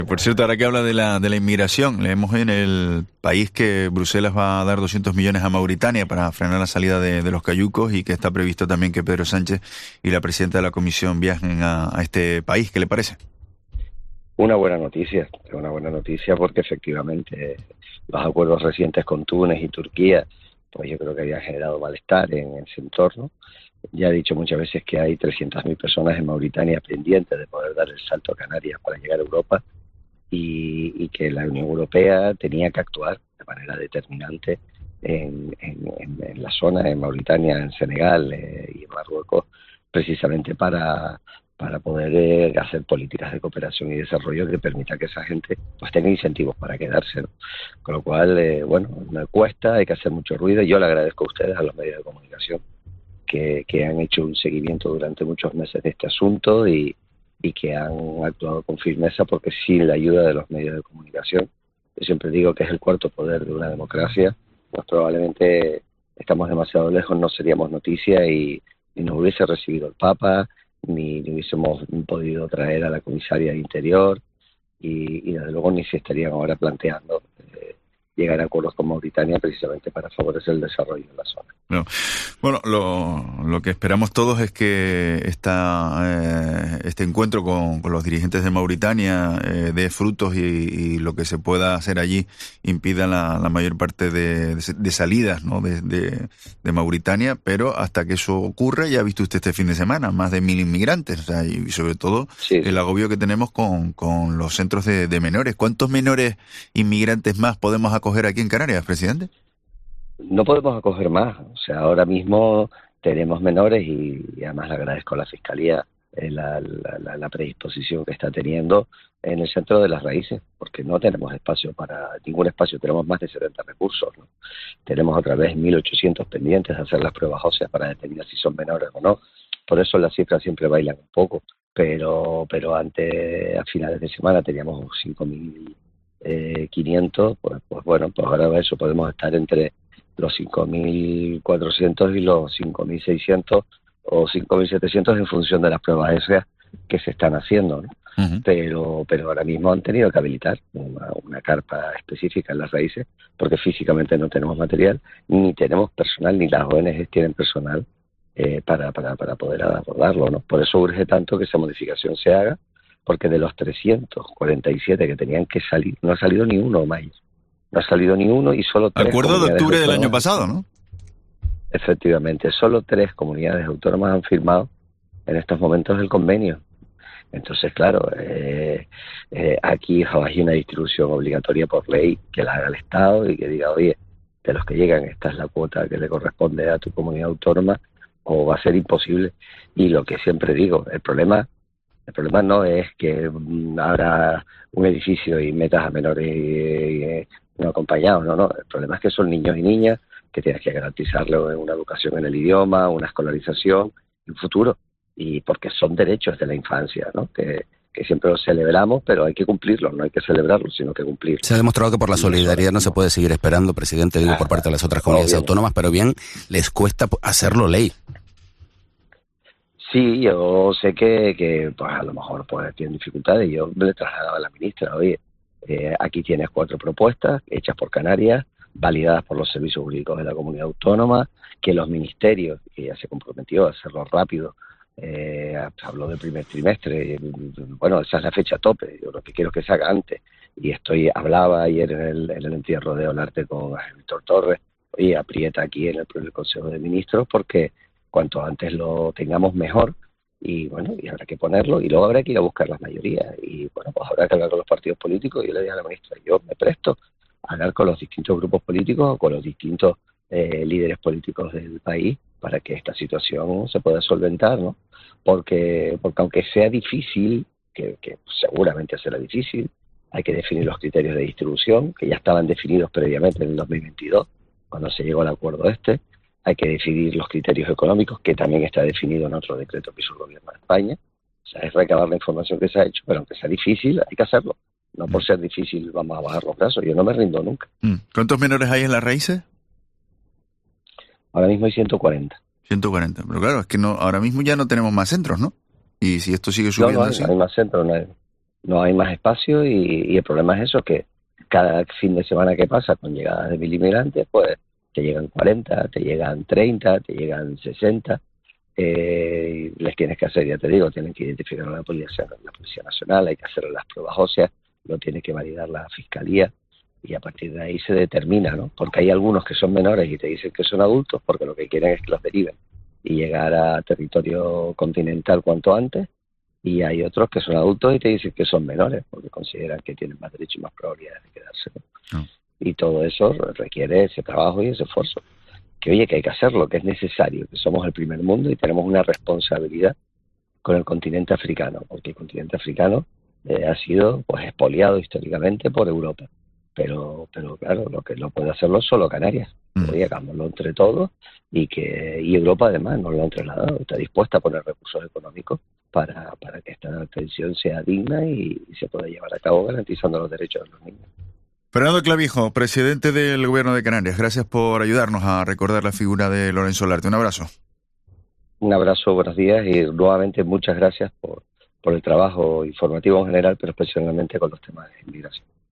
Por cierto, ahora que habla de la inmigración, leemos en el país que Bruselas va a dar 200 millones a Mauritania para frenar la salida de los cayucos y que está previsto también que Pedro Sánchez y la presidenta de la Comisión viajen a este país. ¿Qué le parece? Una buena noticia porque efectivamente los acuerdos recientes con Túnez y Turquía, pues yo creo que habían generado malestar en ese entorno. Ya he dicho muchas veces que hay 300.000 personas en Mauritania pendientes de poder dar el salto a Canarias para llegar a Europa y que la Unión Europea tenía que actuar de manera determinante en la zona, en Mauritania, en Senegal y en Marruecos, precisamente para poder hacer políticas de cooperación y desarrollo que permita que esa gente pues tenga incentivos para quedarse, ¿no? Con lo cual, me cuesta, hay que hacer mucho ruido. Yo le agradezco a ustedes, a los medios de comunicación, que han hecho un seguimiento durante muchos meses de este asunto y que han actuado con firmeza, porque sin la ayuda de los medios de comunicación, yo siempre digo que es el cuarto poder de una democracia, pues probablemente estamos demasiado lejos, no seríamos noticia y nos hubiese recibido el Papa, ni hubiésemos podido traer a la comisaria de Interior y desde luego ni se estarían ahora planteando llegar a acuerdos con Mauritania precisamente para favorecer el desarrollo en la zona. No. Bueno, lo que esperamos todos es que este encuentro con los dirigentes de Mauritania dé frutos y lo que se pueda hacer allí impida la mayor parte de salidas, ¿no? de Mauritania, pero hasta que eso ocurra, ya ha visto usted este fin de semana, más de 1.000 inmigrantes, o sea, y sobre todo Sí. El agobio que tenemos con los centros de menores. ¿Cuántos menores inmigrantes más podemos acoger aquí en Canarias, presidente? No podemos acoger más, o sea, ahora mismo tenemos menores y además le agradezco a la Fiscalía la predisposición que está teniendo en el centro de las raíces, porque no tenemos espacio para ningún espacio, tenemos más de 70 recursos, ¿no? Tenemos otra vez 1.800 pendientes de hacer las pruebas óseas para determinar si son menores o no, por eso las cifras siempre bailan un poco, pero antes, a finales de semana teníamos 5.500, pues bueno, pues ahora eso podemos estar entre los 5.400 y los 5.600 o 5.700 en función de las pruebas óseas que se están haciendo, ¿no? Uh-huh. Pero ahora mismo han tenido que habilitar una carpa específica en las raíces porque físicamente no tenemos material, ni tenemos personal, ni las ONG tienen personal para poder abordarlo, ¿no? Por eso urge tanto que esa modificación se haga, porque de los 347 que tenían que salir, no ha salido ni uno, Mayer. No ha salido ni uno y solo 3 Acuerdo de octubre del año pasado, ¿no? Efectivamente, solo 3 comunidades autónomas han firmado en estos momentos el convenio. Entonces, claro, aquí hay una distribución obligatoria por ley que la haga el Estado y que diga, oye, de los que llegan, esta es la cuota que le corresponde a tu comunidad autónoma, o va a ser imposible. Y lo que siempre digo, el problema no es que abra un edificio y metas a menores no acompañados, no. El problema es que son niños y niñas que tienes que garantizarles una educación en el idioma, una escolarización, un futuro, y porque son derechos de la infancia, ¿no? Que siempre los celebramos, pero hay que cumplirlos, no hay que celebrarlos, sino que cumplirlos. Se ha demostrado que por la solidaridad no se puede seguir esperando, presidente, digo, por parte de las otras comunidades autónomas, pero bien, les cuesta hacerlo ley. Sí, yo sé que pues a lo mejor pues tienen dificultades. Yo le trasladaba a la ministra, oye, aquí tienes 4 propuestas hechas por Canarias, validadas por los servicios jurídicos de la comunidad autónoma, que los ministerios, que ya se comprometió a hacerlo rápido, habló del primer trimestre, bueno, esa es la fecha tope, yo lo que quiero es que se haga antes, y hablaba ayer en el entierro de Olarte con Víctor Torres, oye, aprieta aquí en el Consejo de Ministros, porque cuanto antes lo tengamos mejor, y bueno, y habrá que ponerlo, y luego habrá que ir a buscar las mayorías, y bueno, pues habrá que hablar con los partidos políticos. Y yo le dije a la ministra, yo me presto a hablar con los distintos grupos políticos o con los distintos líderes políticos del país para que esta situación se pueda solventar, ¿no? Porque aunque sea difícil, que seguramente será difícil, hay que definir los criterios de distribución, que ya estaban definidos previamente en el 2022, cuando se llegó al acuerdo hay que definir los criterios económicos, que también está definido en otro decreto que hizo el gobierno de España. O sea, es recabar la información que se ha hecho, pero aunque sea difícil, hay que hacerlo. No por ser difícil vamos a bajar los brazos. Yo no me rindo nunca. ¿Cuántos menores hay en las raíces? Ahora mismo hay 140. 140. Pero claro, es que ahora mismo ya no tenemos más centros, ¿no? Y si esto sigue subiendo no hay más centros, no hay. no hay más espacio y el problema es eso, que cada fin de semana que pasa con llegadas de 1.000 inmigrantes, pues te llegan 40, te llegan 30, te llegan 60, les tienes que hacer, ya te digo, tienen que identificar a la Policía Nacional, hay que hacer las pruebas óseas, lo tiene que validar la Fiscalía y a partir de ahí se determina, ¿no? Porque hay algunos que son menores y te dicen que son adultos porque lo que quieren es que los deriven y llegar a territorio continental cuanto antes, y hay otros que son adultos y te dicen que son menores porque consideran que tienen más derecho y más probabilidades de quedarse, ¿no? Y todo eso requiere ese trabajo y ese esfuerzo. Que oye, que hay que hacerlo, que es necesario, que somos el primer mundo y tenemos una responsabilidad con el continente africano, porque el continente africano ha sido pues expoliado históricamente por Europa. Pero claro, lo que no puede hacerlo solo Canarias. Oye, hagámoslo entre todos y Europa además nos lo han trasladado, está dispuesta a poner recursos económicos para que esta atención sea digna y se pueda llevar a cabo garantizando los derechos de los niños. Fernando Clavijo, presidente del Gobierno de Canarias, gracias por ayudarnos a recordar la figura de Lorenzo Olarte. Un abrazo. Un abrazo, buenos días y nuevamente muchas gracias por el trabajo informativo en general, pero especialmente con los temas de inmigración.